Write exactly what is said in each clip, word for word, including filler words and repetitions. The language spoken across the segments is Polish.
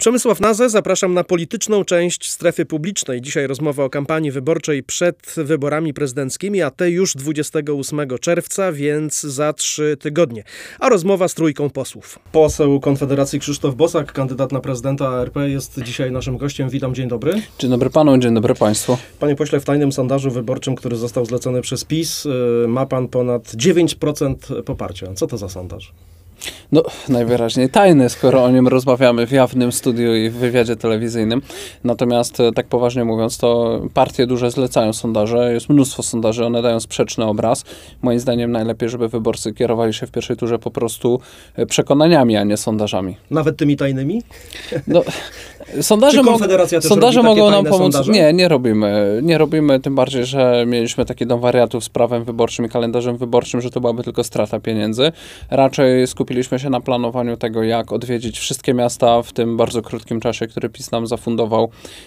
Przemysław Nazę, zapraszam na polityczną część Strefy Publicznej. Dzisiaj rozmowa o kampanii wyborczej przed wyborami prezydenckimi, a te już dwudziestego ósmego czerwca, więc za trzy tygodnie. A rozmowa z trójką posłów. Poseł Konfederacji Krzysztof Bosak, kandydat na prezydenta R P, jest dzisiaj naszym gościem. Witam, dzień dobry. Dzień dobry panu, dzień dobry państwu. Panie pośle, w tajnym sondażu wyborczym, który został zlecony przez PiS, ma pan ponad dziewięć procent poparcia. Co to za sondaż? No, najwyraźniej tajny, skoro o nim rozmawiamy w jawnym studiu i w wywiadzie telewizyjnym. Natomiast, tak poważnie mówiąc, to partie duże zlecają sondaże. Jest mnóstwo sondaży, one dają sprzeczny obraz. Moim zdaniem najlepiej, żeby wyborcy kierowali się w pierwszej turze po prostu przekonaniami, a nie sondażami. Nawet tymi tajnymi? No, sondaże Czy Konfederacja też sondaże robi mogą nam tajne pomóc. Sondaże? Nie, nie robimy. Nie robimy, tym bardziej, że mieliśmy taki dom wariatów z prawem wyborczym i kalendarzem wyborczym, że to byłaby tylko strata pieniędzy. Raczej skupiliśmy się na planowaniu tego, jak odwiedzić wszystkie miasta w tym bardzo krótkim czasie, który PiS nam zafundował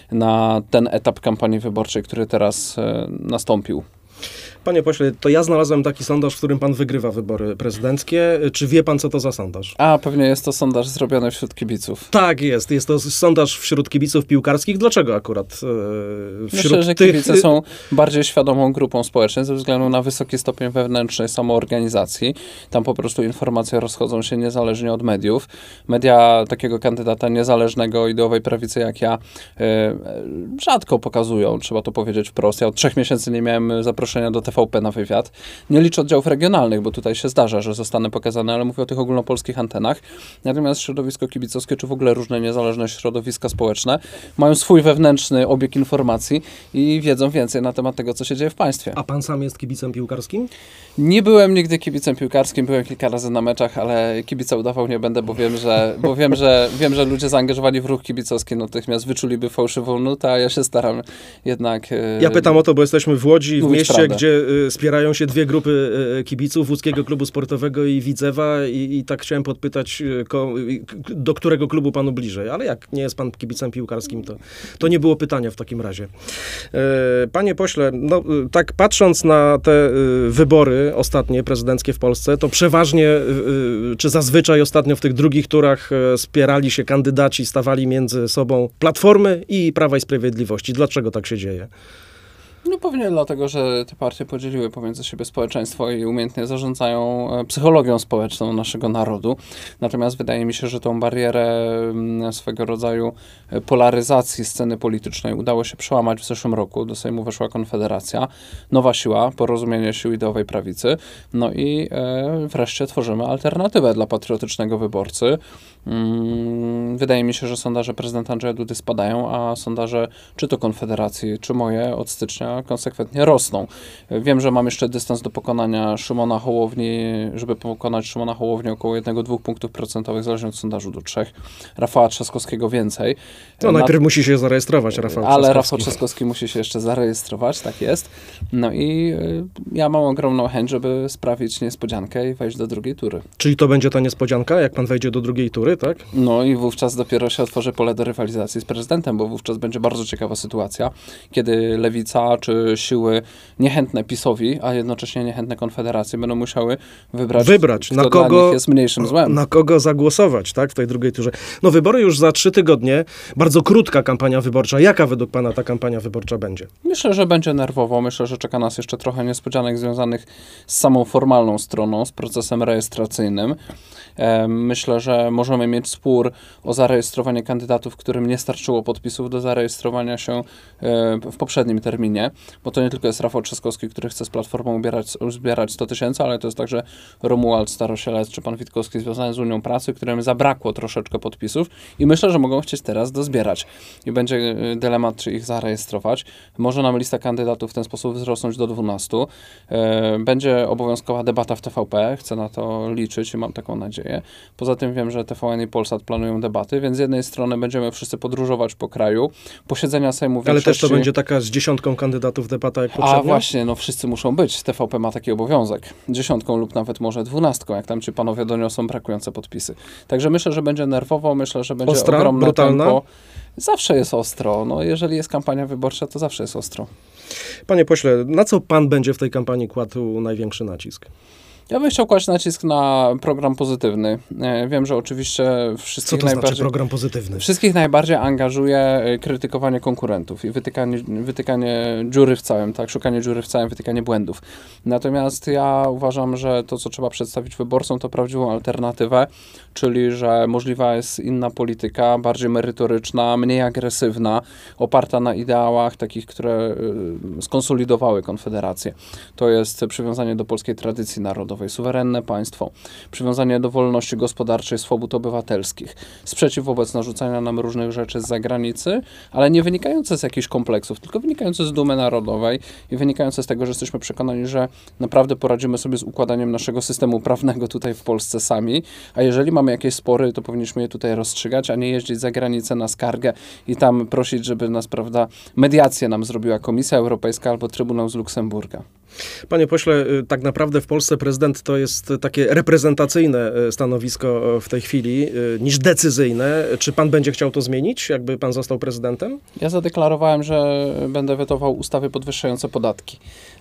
na ten etap kampanii wyborczej, który teraz e, nastąpił. Panie pośle, to ja znalazłem taki sondaż, w którym pan wygrywa wybory prezydenckie. Czy wie pan, co to za sondaż? A, pewnie jest to sondaż zrobiony wśród kibiców. Tak jest. Jest to sondaż wśród kibiców piłkarskich. Dlaczego akurat e, wśród Myślę, że tych... kibice są bardziej świadomą grupą społeczną ze względu na wysoki stopień wewnętrznej samoorganizacji. Tam po prostu informacje rozchodzą się niezależnie od mediów. Media takiego kandydata niezależnego ideowej prawicy jak ja e, rzadko pokazują, trzeba to powiedzieć wprost. Ja od trzech miesięcy nie miałem zaproszenia do T V P na wywiad. Nie liczę oddziałów regionalnych, bo tutaj się zdarza, że zostanę pokazany, ale mówię o tych ogólnopolskich antenach. Natomiast środowisko kibicowskie, czy w ogóle różne niezależne środowiska społeczne mają swój wewnętrzny obieg informacji i wiedzą więcej na temat tego, co się dzieje w państwie. A pan sam jest kibicem piłkarskim? Nie byłem nigdy kibicem piłkarskim, byłem kilka razy na meczach, ale kibica udawał nie będę, bo wiem, że, bo wiem, że, wiem, że ludzie zaangażowani w ruch kibicowski natychmiast wyczuliby fałszywą nutę, a ja się staram jednak... Ja pytam o to, bo jesteśmy w Łodzi, w mieście, prawdę. gdzie y, spierają się dwie grupy y, kibiców, Łódzkiego Klubu Sportowego i Widzewa i, i tak chciałem podpytać, y, ko, y, do którego klubu panu bliżej, ale jak nie jest pan kibicem piłkarskim, to, to nie było pytania w takim razie. Y, panie pośle, no, y, tak patrząc na te y, wybory ostatnie, prezydenckie w Polsce, to przeważnie, y, czy zazwyczaj ostatnio w tych drugich turach y, spierali się kandydaci, stawali między sobą Platformy i Prawa i Sprawiedliwości. Dlaczego tak się dzieje? No pewnie dlatego, że te partie podzieliły pomiędzy siebie społeczeństwo i umiejętnie zarządzają psychologią społeczną naszego narodu. Natomiast wydaje mi się, że tą barierę swego rodzaju polaryzacji sceny politycznej udało się przełamać w zeszłym roku. Do Sejmu weszła Konfederacja, nowa siła, porozumienie sił ideowej prawicy. No i e, wreszcie tworzymy alternatywę dla patriotycznego wyborcy. Mm, wydaje mi się, że sondaże prezydenta Andrzeja Dudy spadają, a sondaże czy to Konfederacji, czy moje od stycznia konsekwentnie rosną. Wiem, że mam jeszcze dystans do pokonania Szymona Hołowni, żeby pokonać Szymona Hołowni około jednego do dwóch punktów procentowych, zależnie od sondażu do trzech. Rafała Trzaskowskiego więcej. No Na... najpierw musi się zarejestrować Rafał Ale Trzaskowski. Rafał Trzaskowski musi się jeszcze zarejestrować, tak jest. No i y, ja mam ogromną chęć, żeby sprawić niespodziankę i wejść do drugiej tury. Czyli to będzie ta niespodzianka, jak pan wejdzie do drugiej tury, tak? No i wówczas dopiero się otworzy pole do rywalizacji z prezydentem, bo wówczas będzie bardzo ciekawa sytuacja, kiedy Lewica czy siły niechętne PiS-owi, a jednocześnie niechętne Konfederacji będą musiały wybrać, wybrać kto na dla kogo nich jest mniejszym złem. Na kogo zagłosować, tak, w tej drugiej turze. No wybory już za trzy tygodnie, bardzo krótka kampania wyborcza. Jaka według pana ta kampania wyborcza będzie? Myślę, że będzie nerwowo. Myślę, że czeka nas jeszcze trochę niespodzianek związanych z samą formalną stroną, z procesem rejestracyjnym. Myślę, że możemy mieć spór o zarejestrowanie kandydatów, którym nie starczyło podpisów do zarejestrowania się w poprzednim terminie, bo to nie tylko jest Rafał Trzaskowski, który chce z Platformą ubierać, zbierać sto tysięcy, ale to jest także Romuald Starosielec czy pan Witkowski związany z Unią Pracy, którym zabrakło troszeczkę podpisów i myślę, że mogą chcieć teraz dozbierać. I będzie dylemat, czy ich zarejestrować. Może nam lista kandydatów w ten sposób wzrosnąć do dwunastu. Będzie obowiązkowa debata w T V P, chcę na to liczyć i mam taką nadzieję. Poza tym wiem, że T V N i Polsat planują debaty, więc z jednej strony będziemy wszyscy podróżować po kraju, posiedzenia Sejmu większości... Ale też to będzie taka z dziesiątką kandydatów debata jak poprzednio? A właśnie, no wszyscy muszą być. T V P ma taki obowiązek. Dziesiątką lub nawet może dwunastką, jak tam ci panowie doniosą brakujące podpisy. Także myślę, że będzie nerwowo, myślę, że będzie Ostra, ogromne brutalna? tempo. Zawsze jest ostro. No, jeżeli jest kampania wyborcza, to zawsze jest ostro. Panie pośle, na co pan będzie w tej kampanii kładł największy nacisk? Ja bym chciał kłaść nacisk na program pozytywny. Wiem, że oczywiście wszystkich Co to najbardziej... znaczy program pozytywny? Wszystkich najbardziej angażuje krytykowanie konkurentów i wytykanie, wytykanie dziury w całym, tak, szukanie dziury w całym, wytykanie błędów. Natomiast ja uważam, że to, co trzeba przedstawić wyborcom, to prawdziwą alternatywę, czyli, że możliwa jest inna polityka, bardziej merytoryczna, mniej agresywna, oparta na ideałach takich, które y, skonsolidowały Konfederację. To jest przywiązanie do polskiej tradycji narodowej, suwerenne państwo, przywiązanie do wolności gospodarczej, swobód obywatelskich, sprzeciw wobec narzucania nam różnych rzeczy z zagranicy, ale nie wynikające z jakichś kompleksów, tylko wynikające z dumy narodowej i wynikające z tego, że jesteśmy przekonani, że naprawdę poradzimy sobie z układaniem naszego systemu prawnego tutaj w Polsce sami, a jeżeli mamy jakieś spory, to powinniśmy je tutaj rozstrzygać, a nie jeździć za granicę na skargę i tam prosić, żeby nas, prawda, mediację nam zrobiła Komisja Europejska albo Trybunał z Luksemburga. Panie pośle, tak naprawdę w Polsce prezydent to jest takie reprezentacyjne stanowisko w tej chwili niż decyzyjne. Czy pan będzie chciał to zmienić, jakby pan został prezydentem? Ja zadeklarowałem, że będę wetował ustawy podwyższające podatki.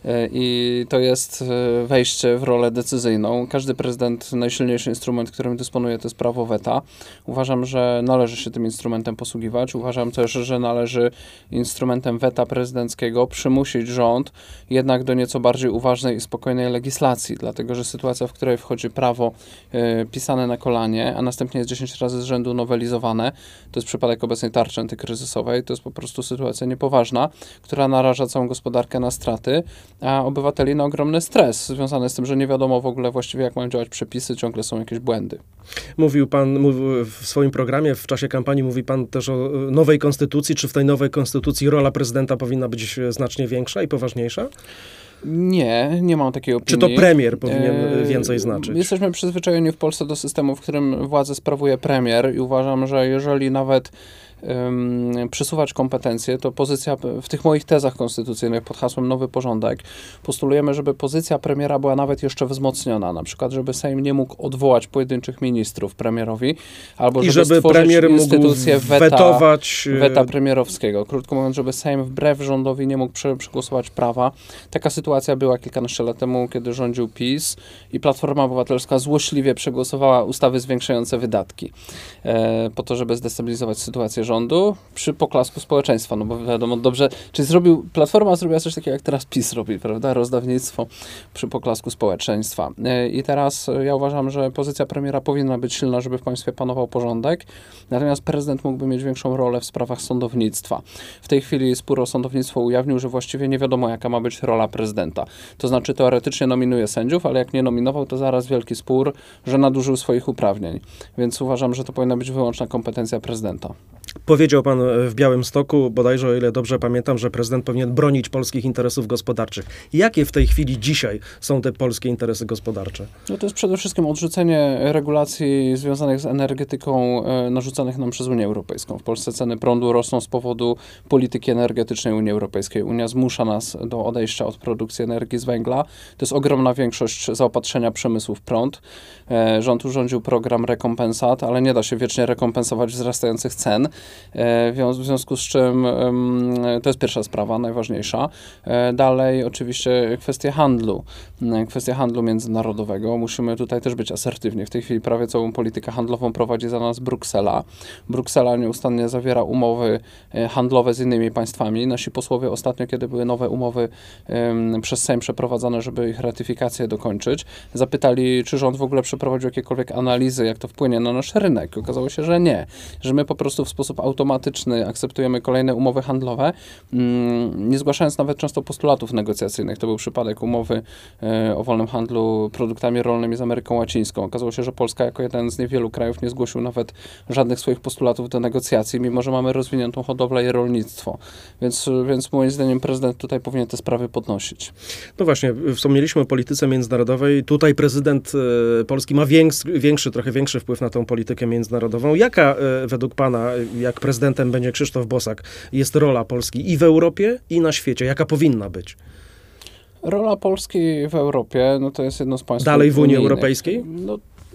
I to jest wejście w rolę decyzyjną. Każdy prezydent, najsilniejszy instrument, którym dysponuje, to jest prawo weta. Uważam, że należy się tym instrumentem posługiwać. Uważam też, że należy instrumentem weta prezydenckiego przymusić rząd jednak do nieco bardziej uważnej i spokojnej legislacji, dlatego że sytuacja, w której wchodzi prawo y, pisane na kolanie, a następnie jest dziesięć razy z rzędu nowelizowane, to jest przypadek obecnej tarczy antykryzysowej, to jest po prostu sytuacja niepoważna, która naraża całą gospodarkę na straty, a obywateli na ogromny stres związany z tym, że nie wiadomo w ogóle właściwie, jak mają działać przepisy, ciągle są jakieś błędy. Mówił pan mów, w swoim programie, w czasie kampanii mówi pan też o nowej konstytucji. Czy w tej nowej konstytucji rola prezydenta powinna być znacznie większa i poważniejsza? Nie, nie mam takiej opinii. Czy to premier powinien więcej znaczyć? Jesteśmy przyzwyczajeni w Polsce do systemu, w którym władzę sprawuje premier i uważam, że jeżeli nawet um, przesuwać kompetencje, to pozycja w tych moich tezach konstytucyjnych pod hasłem Nowy Porządek postulujemy, żeby pozycja premiera była nawet jeszcze wzmocniona. Na przykład, żeby Sejm nie mógł odwołać pojedynczych ministrów premierowi, albo żeby, I żeby stworzyć premier instytucję mógł weta, wetować weta premierowskiego. Krótko mówiąc, żeby Sejm wbrew rządowi nie mógł przegłosować prawa. Taka sytuacja była kilkanaście lat temu, kiedy rządził PiS i Platforma Obywatelska złośliwie przegłosowała ustawy zwiększające wydatki e, po to, żeby zdestabilizować sytuację rządu przy poklasku społeczeństwa. No bo wiadomo dobrze, czy zrobił, Platforma zrobiła coś takiego, jak teraz PiS robi, prawda? Rozdawnictwo przy poklasku społeczeństwa. E, I teraz ja uważam, że pozycja premiera powinna być silna, żeby w państwie panował porządek, natomiast prezydent mógłby mieć większą rolę w sprawach sądownictwa. W tej chwili spór o sądownictwo ujawnił, że właściwie nie wiadomo, jaka ma być rola prezydenta. To znaczy teoretycznie nominuje sędziów, ale jak nie nominował, to zaraz wielki spór, że nadużył swoich uprawnień. Więc uważam, że to powinna być wyłączna kompetencja prezydenta. Powiedział pan w Białymstoku, bodajże o ile dobrze pamiętam, że prezydent powinien bronić polskich interesów gospodarczych. Jakie w tej chwili dzisiaj są te polskie interesy gospodarcze? No to jest przede wszystkim odrzucenie regulacji związanych z energetyką e, narzucanych nam przez Unię Europejską. W Polsce ceny prądu rosną z powodu polityki energetycznej Unii Europejskiej. Unia zmusza nas do odejścia od produkcji energii z węgla. To jest ogromna większość zaopatrzenia przemysłu w prąd. E, rząd urządził program rekompensat, ale nie da się wiecznie rekompensować wzrastających cen. E, w związku z czym e, to jest pierwsza sprawa, najważniejsza. E, dalej oczywiście kwestie handlu. E, kwestia handlu międzynarodowego. Musimy tutaj też być asertywni. W tej chwili prawie całą politykę handlową prowadzi za nas Bruksela. Bruksela nieustannie zawiera umowy e, handlowe z innymi państwami. Nasi posłowie ostatnio, kiedy były nowe umowy e, przez Sejm przeprowadzane, żeby ich ratyfikację dokończyć, zapytali, czy rząd w ogóle przeprowadził jakiekolwiek analizy, jak to wpłynie na nasz rynek. Okazało się, że nie. Że my po prostu w sposób automatyczny akceptujemy kolejne umowy handlowe, nie zgłaszając nawet często postulatów negocjacyjnych. To był przypadek umowy o wolnym handlu produktami rolnymi z Ameryką Łacińską. Okazało się, że Polska jako jeden z niewielu krajów nie zgłosił nawet żadnych swoich postulatów do negocjacji, mimo że mamy rozwiniętą hodowlę i rolnictwo. Więc, więc moim zdaniem prezydent tutaj powinien te sprawy podnosić. No właśnie, wspomnieliśmy o polityce międzynarodowej. Tutaj prezydent Polski ma większy, większy, trochę większy wpływ na tą politykę międzynarodową. Jaka według pana, jak prezydentem będzie Krzysztof Bosak, jest rola Polski i w Europie, i na świecie? Jaka powinna być? Rola Polski w Europie, no to jest jedno z państw Dalej w Unii unijnych. Europejskiej? No,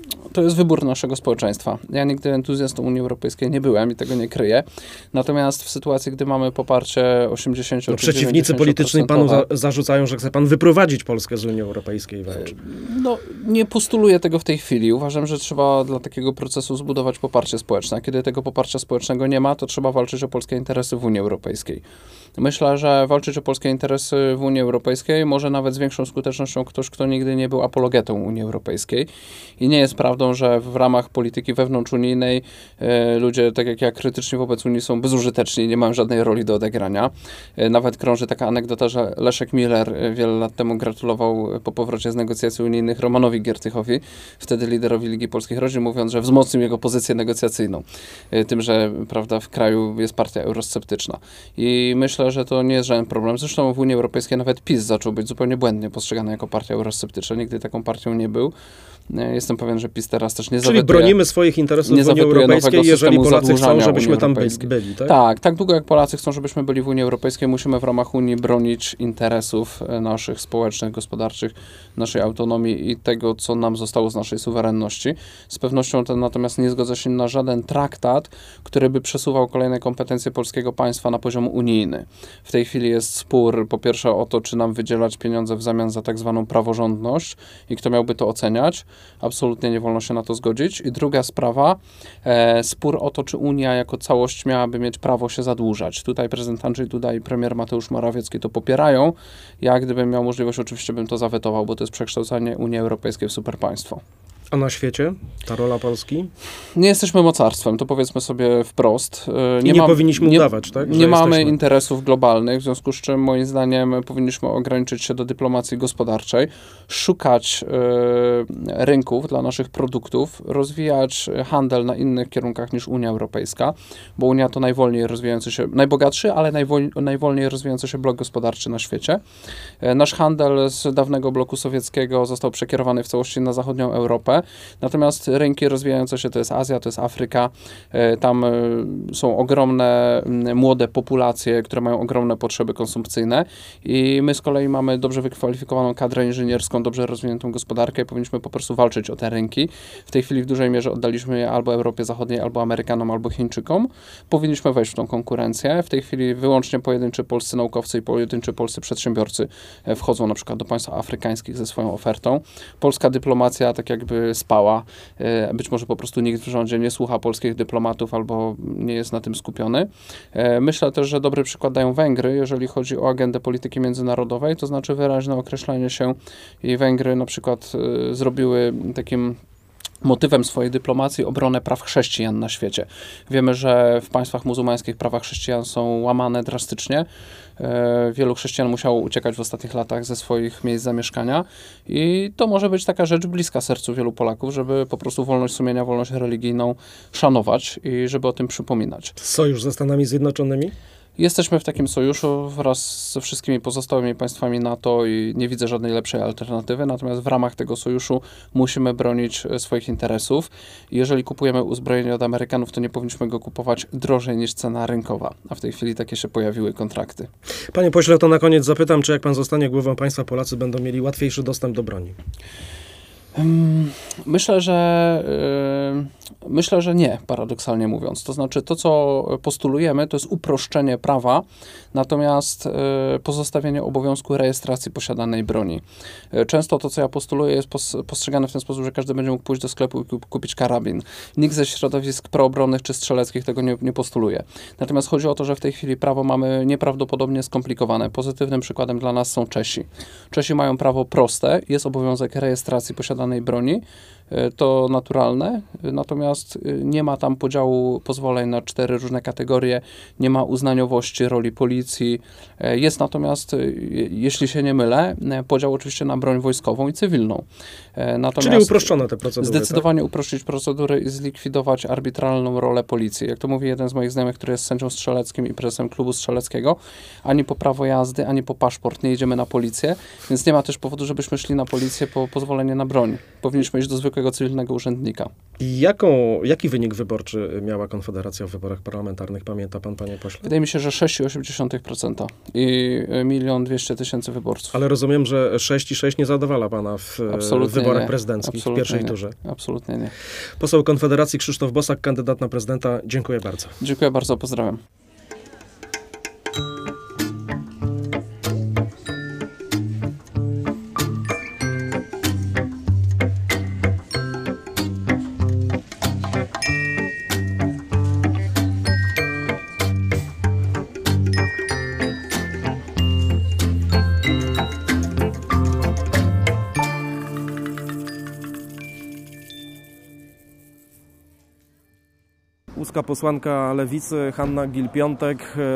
to jest wybór naszego społeczeństwa. Ja nigdy entuzjastą Unii Europejskiej nie byłem i tego nie kryję. Natomiast w sytuacji, gdy mamy poparcie osiemdziesiąt no, czy przeciwnicy polityczni panu za, zarzucają, że chce pan wyprowadzić Polskę z Unii Europejskiej wręcz. No, nie postuluję tego w tej chwili. Uważam, że trzeba dla takiego procesu zbudować poparcie społeczne. A kiedy tego poparcia społecznego nie ma, to trzeba walczyć o polskie interesy w Unii Europejskiej. Myślę, że walczyć o polskie interesy w Unii Europejskiej może nawet z większą skutecznością ktoś, kto nigdy nie był apologetą Unii Europejskiej. I nie jest prawdą, że w ramach polityki wewnątrzunijnej e, ludzie, tak jak ja, krytyczni wobec Unii są bezużyteczni, nie mają żadnej roli do odegrania. E, nawet krąży taka anegdota, że Leszek Miller e, wiele lat temu gratulował po powrocie z negocjacji unijnych Romanowi Giertychowi, wtedy liderowi Ligi Polskich Rodzin, mówiąc, że wzmocnił jego pozycję negocjacyjną. E, tym, że prawda, w kraju jest partia eurosceptyczna. I myślę, że to nie jest żaden problem. Zresztą w Unii Europejskiej nawet PiS zaczął być zupełnie błędnie postrzegany jako partia eurosceptyczna. Nigdy taką partią nie był. Jestem pewien, że PiS teraz też nie Czyli zawetuje, bronimy swoich interesów w Unii Europejskiej, jeżeli Polacy chcą, żebyśmy tam byli, tak? Tak, tak długo jak Polacy chcą, żebyśmy byli w Unii Europejskiej, musimy w ramach Unii bronić interesów naszych społecznych, gospodarczych, naszej autonomii i tego, co nam zostało z naszej suwerenności. Z pewnością ten natomiast nie zgodza się na żaden traktat, który by przesuwał kolejne kompetencje polskiego państwa na poziom unijny. W tej chwili jest spór, po pierwsze o to, czy nam wydzielać pieniądze w zamian za tak zwaną praworządność i kto miałby to oceniać. Absolutnie nie wolno się na to zgodzić. I druga sprawa, e, spór o to, czy Unia jako całość miałaby mieć prawo się zadłużać. Tutaj prezydent Andrzej Duda i premier Mateusz Morawiecki to popierają. Ja, gdybym miał możliwość, oczywiście bym to zawetował, bo to jest przekształcanie Unii Europejskiej w superpaństwo. A na świecie? Ta rola Polski? Nie jesteśmy mocarstwem, to powiedzmy sobie wprost. Nie I nie ma, powinniśmy nie, udawać, tak? Nie że mamy jesteśmy. interesów globalnych, w związku z czym moim zdaniem powinniśmy ograniczyć się do dyplomacji gospodarczej, szukać y, rynków dla naszych produktów, rozwijać handel na innych kierunkach niż Unia Europejska, bo Unia to najwolniej rozwijający się, najbogatszy, ale najwol, najwolniej rozwijający się blok gospodarczy na świecie. Y, nasz handel z dawnego bloku sowieckiego został przekierowany w całości na zachodnią Europę. Natomiast rynki rozwijające się to jest Azja, to jest Afryka. Tam są ogromne młode populacje, które mają ogromne potrzeby konsumpcyjne i my z kolei mamy dobrze wykwalifikowaną kadrę inżynierską, dobrze rozwiniętą gospodarkę i powinniśmy po prostu walczyć o te rynki. W tej chwili w dużej mierze oddaliśmy je albo Europie Zachodniej, albo Amerykanom, albo Chińczykom. Powinniśmy wejść w tą konkurencję. W tej chwili wyłącznie pojedynczy polscy naukowcy i pojedynczy polscy przedsiębiorcy wchodzą na przykład do państw afrykańskich ze swoją ofertą. Polska dyplomacja tak jakby spała. Być może po prostu nikt w rządzie nie słucha polskich dyplomatów albo nie jest na tym skupiony. Myślę też, że dobry przykład dają Węgry, jeżeli chodzi o agendę polityki międzynarodowej, to znaczy wyraźne określenie się i Węgry na przykład zrobiły takim motywem swojej dyplomacji obronę praw chrześcijan na świecie. Wiemy, że w państwach muzułmańskich prawa chrześcijan są łamane drastycznie. Wielu chrześcijan musiało uciekać w ostatnich latach ze swoich miejsc zamieszkania i to może być taka rzecz bliska sercu wielu Polaków, żeby po prostu wolność sumienia, wolność religijną szanować i żeby o tym przypominać. Sojusz ze Stanami Zjednoczonymi? Jesteśmy w takim sojuszu wraz ze wszystkimi pozostałymi państwami NATO i nie widzę żadnej lepszej alternatywy, natomiast w ramach tego sojuszu musimy bronić swoich interesów. Jeżeli kupujemy uzbrojenie od Amerykanów, to nie powinniśmy go kupować drożej niż cena rynkowa, a w tej chwili takie się pojawiły kontrakty. Panie pośle, to na koniec zapytam, czy jak pan zostanie głową państwa, Polacy będą mieli łatwiejszy dostęp do broni? Myślę, że yy, myślę, że nie, paradoksalnie mówiąc. To znaczy to, co postulujemy, to jest uproszczenie prawa, natomiast yy, pozostawienie obowiązku rejestracji posiadanej broni. Yy, często to, co ja postuluję, jest pos, postrzegane w ten sposób, że każdy będzie mógł pójść do sklepu i kup, kupić karabin. Nikt ze środowisk proobronnych czy strzeleckich tego nie, nie postuluje. Natomiast chodzi o to, że w tej chwili prawo mamy nieprawdopodobnie skomplikowane. Pozytywnym przykładem dla nas są Czesi. Czesi mają prawo proste, jest obowiązek rejestracji posiadanej broni, to naturalne, natomiast nie ma tam podziału pozwoleń na cztery różne kategorie, nie ma uznaniowości roli policji. Jest natomiast, jeśli się nie mylę, podział oczywiście na broń wojskową i cywilną. Natomiast czyli uproszczone te procedury. Zdecydowanie tak? uprościć procedury i zlikwidować arbitralną rolę policji. Jak to mówi jeden z moich znajomych, który jest sędzią strzeleckim i prezesem klubu strzeleckiego, ani po prawo jazdy, ani po paszport nie jedziemy na policję, więc nie ma też powodu, żebyśmy szli na policję po pozwolenie na broń. Powinniśmy iść do zwykłego zwykłego cywilnego urzędnika. Jaką, jaki wynik wyborczy miała Konfederacja w wyborach parlamentarnych? Pamięta pan, panie pośle? Wydaje mi się, że sześć przecinek osiem procent i milion dwieście tysięcy wyborców. Ale rozumiem, że sześć przecinek sześć nie zadowala pana w Absolutnie wyborach nie. prezydenckich Absolutnie w pierwszej nie. turze. Absolutnie nie. Poseł Konfederacji Krzysztof Bosak, kandydat na prezydenta. Dziękuję bardzo. Dziękuję bardzo, pozdrawiam. Łódzka posłanka Lewicy Hanna Gill-Piątek.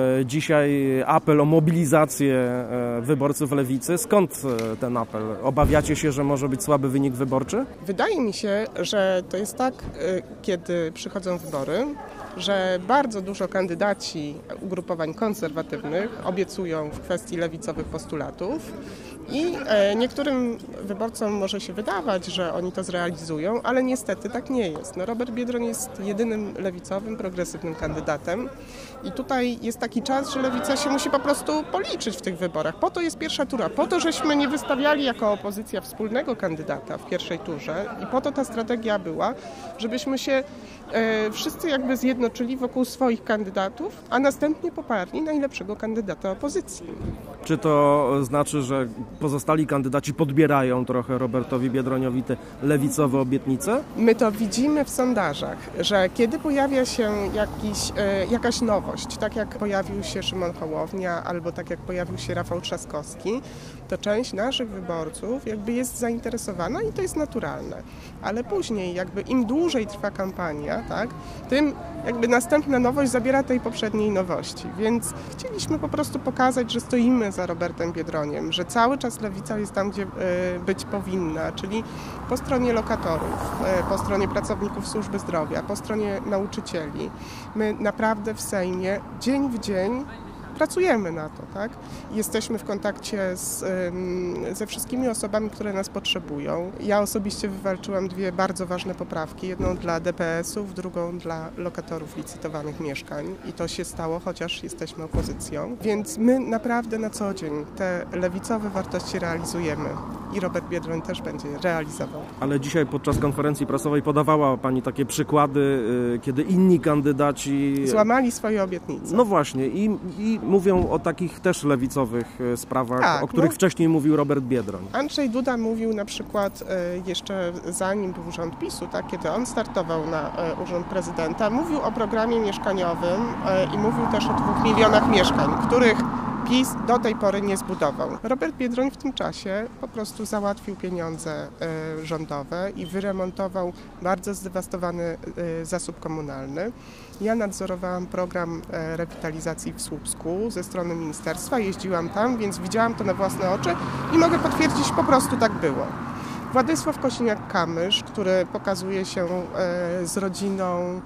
Dzisiaj apel o mobilizację wyborców Lewicy. Skąd ten apel? Obawiacie się, że może być słaby wynik wyborczy? Wydaje mi się, że to jest tak, kiedy przychodzą wybory, że bardzo dużo kandydaci ugrupowań konserwatywnych obiecują w kwestii lewicowych postulatów i niektórym wyborcom może się wydawać, że oni to zrealizują, ale niestety tak nie jest. No, Robert Biedroń jest jedynym lewicowym, progresywnym kandydatem i tutaj jest taki czas, że lewica się musi po prostu policzyć w tych wyborach. Po to jest pierwsza tura, po to żeśmy nie wystawiali jako opozycja wspólnego kandydata w pierwszej turze i po to ta strategia była, żebyśmy się e, wszyscy jakby zjednoczyli wokół swoich kandydatów, a następnie poparli najlepszego kandydata opozycji. Czy to znaczy, że pozostali kandydaci podbierają trochę Robertowi Biedroniowi te lewicowe obietnice? My to widzimy w sondażach, że kiedy pojawia się jakiś, e, jakaś nowość, tak jak pojawił się Szymon Hołownia albo tak jak pojawił się Rafał Trzaskowski, to część naszych wyborców jakby jest zainteresowana i to jest naturalne. Ale później jakby im dłużej trwa kampania, tak, tym jakby następna nowość zabiera tej poprzedniej nowości. Więc chcieliśmy po prostu pokazać, że stoimy za Robertem Biedroniem, że cały czas lewica jest tam, gdzie y, być powinna, czyli po stronie lokatorów, y, po stronie pracowników służby zdrowia, po stronie nauczycieli. My naprawdę w Sejmie dzień w dzień pracujemy na to, tak? Jesteśmy w kontakcie z, ze wszystkimi osobami, które nas potrzebują. Ja osobiście wywalczyłam dwie bardzo ważne poprawki. Jedną dla D P S-ów, drugą dla lokatorów licytowanych mieszkań. I to się stało, chociaż jesteśmy opozycją. Więc my naprawdę na co dzień te lewicowe wartości realizujemy. I Robert Biedroń też będzie realizował. Ale dzisiaj podczas konferencji prasowej podawała pani takie przykłady, kiedy inni kandydaci złamali swoje obietnice. No właśnie i, i mówią o takich też lewicowych sprawach, tak, o których no, wcześniej mówił Robert Biedroń. Andrzej Duda mówił na przykład jeszcze zanim był rząd PiSu, tak, kiedy on startował na urząd prezydenta, mówił o programie mieszkaniowym i mówił też o dwóch milionach mieszkań, których PiS do tej pory nie zbudował. Robert Biedroń w tym czasie po prostu załatwił pieniądze y, rządowe i wyremontował bardzo zdewastowany y, zasób komunalny. Ja nadzorowałam program y, rewitalizacji w Słupsku ze strony ministerstwa, jeździłam tam, więc widziałam to na własne oczy i mogę potwierdzić, po prostu tak było. Władysław Kosiniak-Kamysz, który pokazuje się y, z rodziną,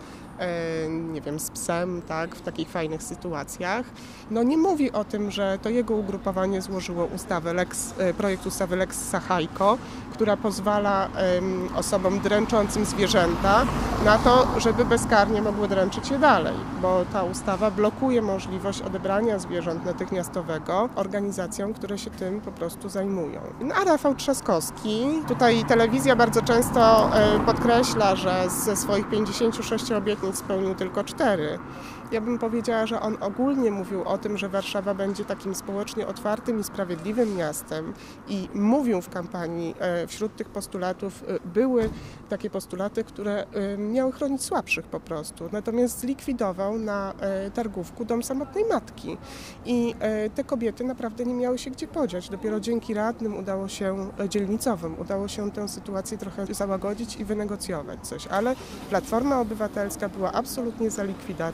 nie wiem, z psem, tak, w takich fajnych sytuacjach, no nie mówi o tym, że to jego ugrupowanie złożyło ustawę Lex, projekt ustawy Lex Sachajko, która pozwala um, osobom dręczącym zwierzęta na to, żeby bezkarnie mogły dręczyć je dalej, bo ta ustawa blokuje możliwość odebrania zwierząt natychmiastowego organizacjom, które się tym po prostu zajmują. No, a Rafał Trzaskowski, tutaj telewizja bardzo często y, podkreśla, że ze swoich pięćdziesięciu sześciu obietnic spełnił tylko cztery. Ja bym powiedziała, że on ogólnie mówił o tym, że Warszawa będzie takim społecznie otwartym i sprawiedliwym miastem i mówił w kampanii, wśród tych postulatów były takie postulaty, które miały chronić słabszych po prostu. Natomiast zlikwidował na targówku dom samotnej matki i te kobiety naprawdę nie miały się gdzie podziać. Dopiero dzięki radnym udało się, dzielnicowym, udało się tę sytuację trochę załagodzić i wynegocjować coś. Ale Platforma Obywatelska była absolutnie za likwidacją tego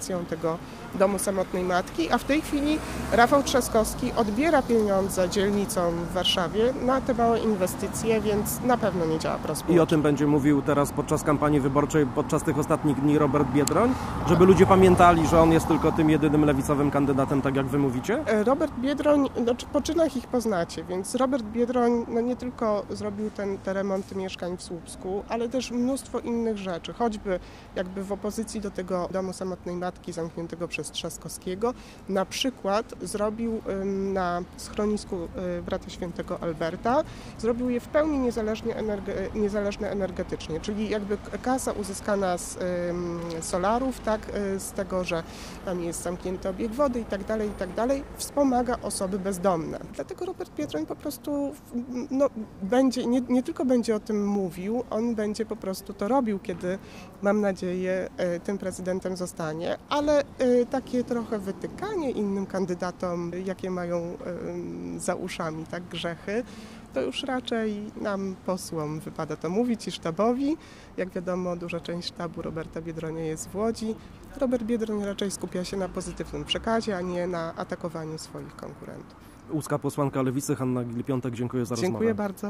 tego Domu Samotnej Matki, a w tej chwili Rafał Trzaskowski odbiera pieniądze dzielnicom w Warszawie na te małe inwestycje, więc na pewno nie działa prospołecznie. I o tym będzie mówił teraz podczas kampanii wyborczej, podczas tych ostatnich dni Robert Biedroń, żeby ludzie pamiętali, że on jest tylko tym jedynym lewicowym kandydatem, tak jak wy mówicie? Robert Biedroń, no, po czynach ich poznacie, więc Robert Biedroń no, nie tylko zrobił ten, te remonty mieszkań w Słupsku, ale też mnóstwo innych rzeczy, choćby jakby w opozycji do tego Domu Samotnej Matki zamkniętego przez Trzaskowskiego, na przykład zrobił na schronisku Brata Świętego Alberta, zrobił je w pełni niezależnie energe, niezależne energetycznie, czyli jakby kasa uzyskana z solarów, tak, z tego, że tam jest zamknięty obieg wody i tak dalej, i tak dalej, wspomaga osoby bezdomne. Dlatego Robert Biedroń po prostu no, będzie, nie, nie tylko będzie o tym mówił, on będzie po prostu to robił, kiedy, mam nadzieję, tym prezydentem zostanie, ale takie trochę wytykanie innym kandydatom, jakie mają za uszami, tak, grzechy, to już raczej nam, posłom, wypada to mówić i sztabowi. Jak wiadomo, duża część sztabu Roberta Biedronia jest w Łodzi. Robert Biedroń raczej skupia się na pozytywnym przekazie, a nie na atakowaniu swoich konkurentów. Łódzka posłanka Lewicy Hanna Gill-Piątek, dziękuję za rozmowę. Dziękuję bardzo.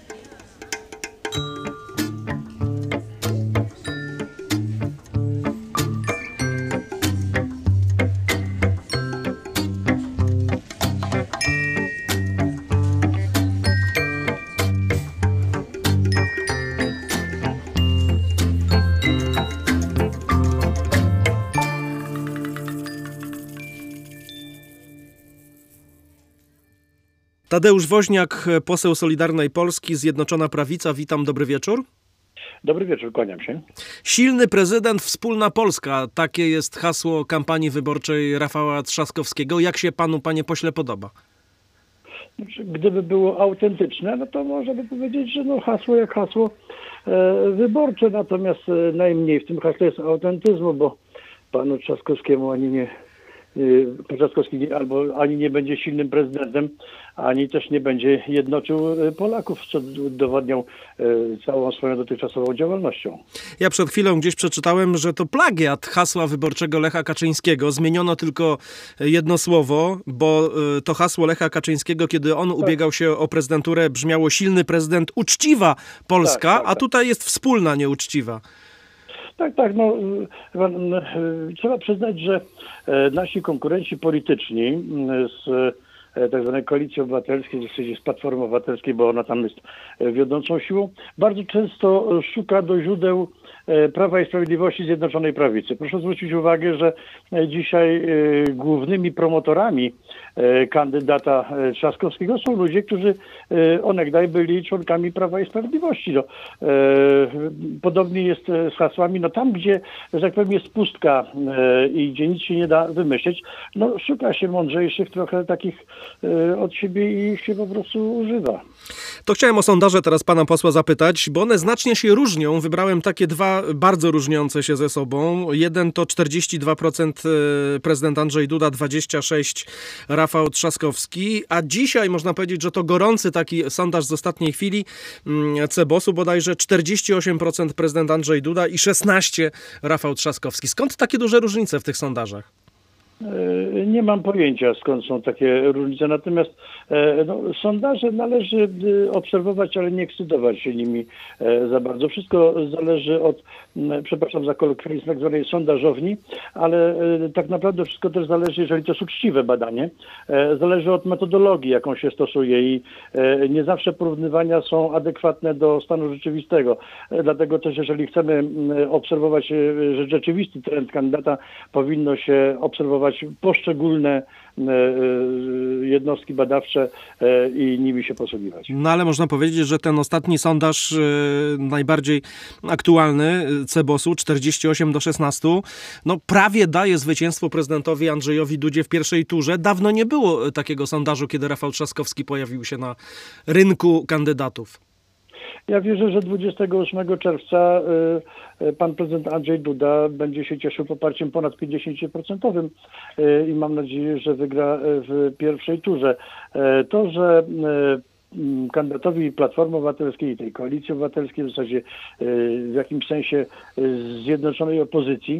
Tadeusz Woźniak, poseł Solidarnej Polski, Zjednoczona Prawica. Witam, dobry wieczór. Dobry wieczór, kłaniam się. Silny prezydent, wspólna Polska. Takie jest hasło kampanii wyborczej Rafała Trzaskowskiego. Jak się panu, panie pośle, podoba? Gdyby było autentyczne, no to można by powiedzieć, że no hasło jak hasło e, wyborcze, natomiast e, najmniej w tym haśle jest autentyzmu, bo panu Trzaskowskiemu ani nie Trzaskowski albo ani nie będzie silnym prezydentem, ani też nie będzie jednoczył Polaków, co udowadniał całą swoją dotychczasową działalnością. Ja przed chwilą gdzieś przeczytałem, że to plagiat hasła wyborczego Lecha Kaczyńskiego. Zmieniono tylko jedno słowo, bo to hasło Lecha Kaczyńskiego, kiedy on ubiegał się o prezydenturę, brzmiało silny prezydent, uczciwa Polska, tak, tak, a tutaj jest wspólna, nieuczciwa. Tak, tak, no trzeba przyznać, że nasi konkurenci polityczni z tak zwanej Koalicji Obywatelskiej, w zasadzie z Platformy Obywatelskiej, bo ona tam jest wiodącą siłą, bardzo często szuka do źródeł Prawa i Sprawiedliwości Zjednoczonej Prawicy. Proszę zwrócić uwagę, że dzisiaj głównymi promotorami kandydata Trzaskowskiego są ludzie, którzy onegdaj byli członkami Prawa i Sprawiedliwości. No, podobnie jest z hasłami, no tam, gdzie, że tak powiem, jest pustka i gdzie nic się nie da wymyśleć, no szuka się mądrzejszych trochę takich od siebie i ich się po prostu używa. To chciałem o sondaże teraz pana posła zapytać, bo one znacznie się różnią. Wybrałem takie dwa bardzo różniące się ze sobą. Jeden to czterdzieści dwa procent prezydent Andrzej Duda, dwadzieścia sześć procent Rafał Trzaskowski, a dzisiaj można powiedzieć, że to gorący taki sondaż z ostatniej chwili Cebosu, bodajże czterdzieści osiem procent prezydent Andrzej Duda i szesnaście procent Rafał Trzaskowski. Skąd takie duże różnice w tych sondażach? Nie mam pojęcia, skąd są takie różnice, natomiast no, sondaże należy obserwować, ale nie ekscytować się nimi za bardzo. Wszystko zależy od, przepraszam za kolokwializm, tak zwanej sondażowni, ale tak naprawdę wszystko też zależy, jeżeli to jest uczciwe badanie, zależy od metodologii, jaką się stosuje i nie zawsze porównywania są adekwatne do stanu rzeczywistego. Dlatego też, jeżeli chcemy obserwować rzeczywisty trend kandydata, powinno się obserwować poszczególne jednostki badawcze i nimi się posługiwać. No ale można powiedzieć, że ten ostatni sondaż najbardziej aktualny Cebosu, czterdzieści osiem do szesnastu, no prawie daje zwycięstwo prezydentowi Andrzejowi Dudzie w pierwszej turze. Dawno nie było takiego sondażu, kiedy Rafał Trzaskowski pojawił się na rynku kandydatów. Ja wierzę, że dwudziestego ósmego czerwca pan prezydent Andrzej Duda będzie się cieszył poparciem ponad pięćdziesiąt procent i mam nadzieję, że wygra w pierwszej turze. To, że kandydatowi Platformy Obywatelskiej i tej Koalicji Obywatelskiej, w zasadzie w jakimś sensie zjednoczonej opozycji,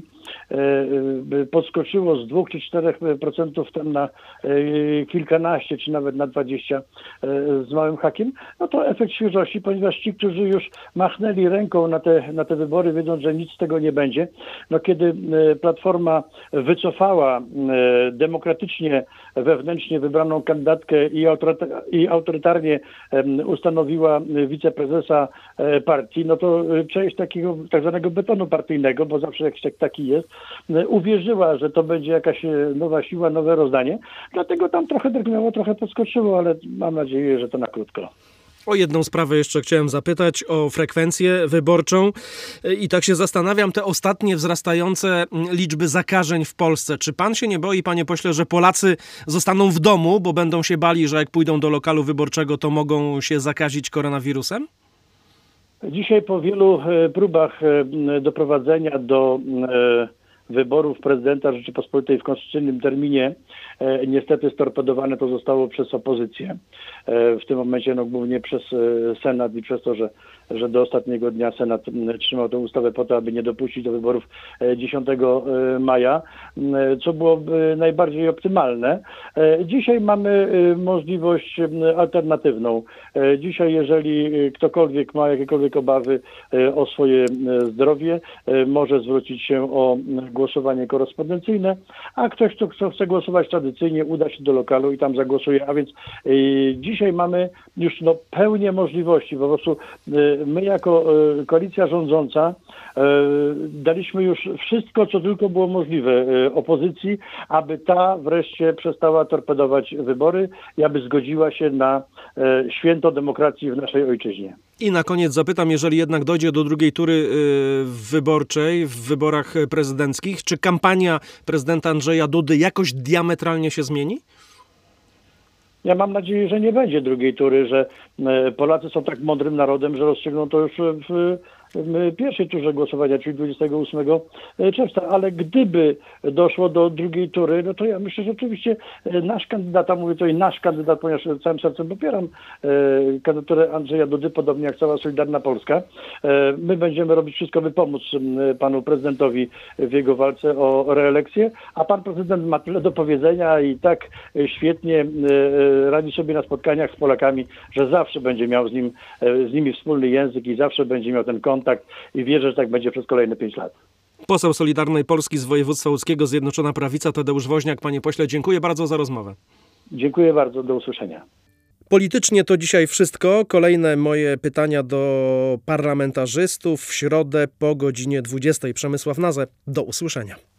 podskoczyło z dwóch czy czterech procentów tam na kilkanaście, czy nawet na dwadzieścia z małym hakiem, no to efekt świeżości, ponieważ ci, którzy już machnęli ręką na te, na te wybory, wiedzą, że nic z tego nie będzie. No kiedy Platforma wycofała demokratycznie, wewnętrznie wybraną kandydatkę i, autoryta- i autorytarnie ustanowiła wiceprezesa partii, no to część takiego tak zwanego betonu partyjnego, bo zawsze jakiś taki jest, uwierzyła, że to będzie jakaś nowa siła, nowe rozdanie. Dlatego tam trochę drgnęło, trochę podskoczyło, ale mam nadzieję, że to na krótko. O jedną sprawę jeszcze chciałem zapytać, o frekwencję wyborczą i tak się zastanawiam, te ostatnie wzrastające liczby zakażeń w Polsce. Czy pan się nie boi, panie pośle, że Polacy zostaną w domu, bo będą się bali, że jak pójdą do lokalu wyborczego, to mogą się zakazić koronawirusem? Dzisiaj po wielu próbach doprowadzenia do wyborów prezydenta Rzeczypospolitej w konstytucyjnym terminie, e, niestety storpedowane to zostało przez opozycję. E, w tym momencie no, głównie przez e, Senat i przez to, że, że do ostatniego dnia Senat m, trzymał tę ustawę po to, aby nie dopuścić do wyborów e, dziesiątego maja, e, co byłoby najbardziej optymalne. E, dzisiaj mamy e, możliwość e, alternatywną. E, dzisiaj, jeżeli ktokolwiek ma jakiekolwiek obawy e, o swoje e, zdrowie, e, może zwrócić się o głosowanie korespondencyjne, a ktoś, kto, kto chce głosować tradycyjnie, uda się do lokalu i tam zagłosuje. A więc y, dzisiaj mamy już no, pełnię możliwości. Po prostu y, my jako y, koalicja rządząca y, daliśmy już wszystko, co tylko było możliwe y, opozycji, aby ta wreszcie przestała torpedować wybory i aby zgodziła się na y, święto demokracji w naszej ojczyźnie. I na koniec zapytam, jeżeli jednak dojdzie do drugiej tury y, wyborczej, w wyborach prezydenckich, czy kampania prezydenta Andrzeja Dudy jakoś diametralnie się zmieni? Ja mam nadzieję, że nie będzie drugiej tury, że Polacy są tak mądrym narodem, że rozstrzygną to już w w pierwszej turze głosowania, czyli dwudziestego ósmego czerwca, ale gdyby doszło do drugiej tury, no to ja myślę, że oczywiście nasz kandydat, a mówię tutaj nasz kandydat, ponieważ całym sercem popieram e, kandydaturę Andrzeja Dudy, podobnie jak cała Solidarna Polska. E, my będziemy robić wszystko, by pomóc e, panu prezydentowi w jego walce o reelekcję, a pan prezydent ma tyle do powiedzenia i tak świetnie e, radzi sobie na spotkaniach z Polakami, że zawsze będzie miał z nim, e, z nimi wspólny język i zawsze będzie miał ten kontakt i wierzę, że tak będzie przez kolejne pięć lat. Poseł Solidarnej Polski z województwa łódzkiego, Zjednoczona Prawica, Tadeusz Woźniak. Panie pośle, dziękuję bardzo za rozmowę. Dziękuję bardzo, do usłyszenia. Politycznie to dzisiaj wszystko. Kolejne moje pytania do parlamentarzystów w środę po godzinie dwudziestej. Przemysław Nazę. Do usłyszenia.